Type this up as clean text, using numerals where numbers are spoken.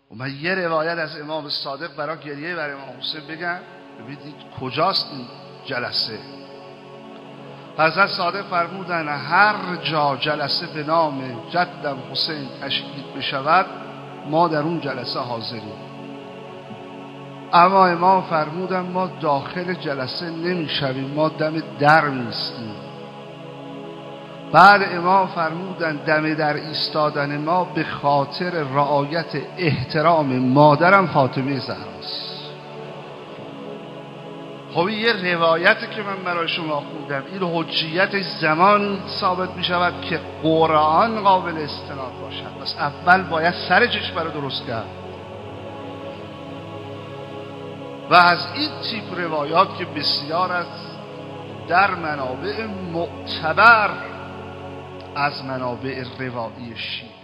و من یه روایت از امام صادق برای گریه بر امام حسین بگم، ببینید کجاست این جلسه. حضرت صادق فرمودن هر جا جلسه به نام جدم حسین تشکیل بشود ما در اون جلسه حاضریم. اما امام فرمودن ما داخل جلسه نمیشویم، ما دم در میستیم. بعد امام فرمودن دم در ایستادن ما به خاطر رعایت احترام مادرم فاطمه زهراست. خب یه روایتی که من برای شما خوندم، این حجیت زمان ثابت می شود که قرآن قابل استناد باشد. پس اول باید سر چشم رو درست کرد و از این تیپ روایات که بسیار از در منابع معتبر از منابع روایی شیعه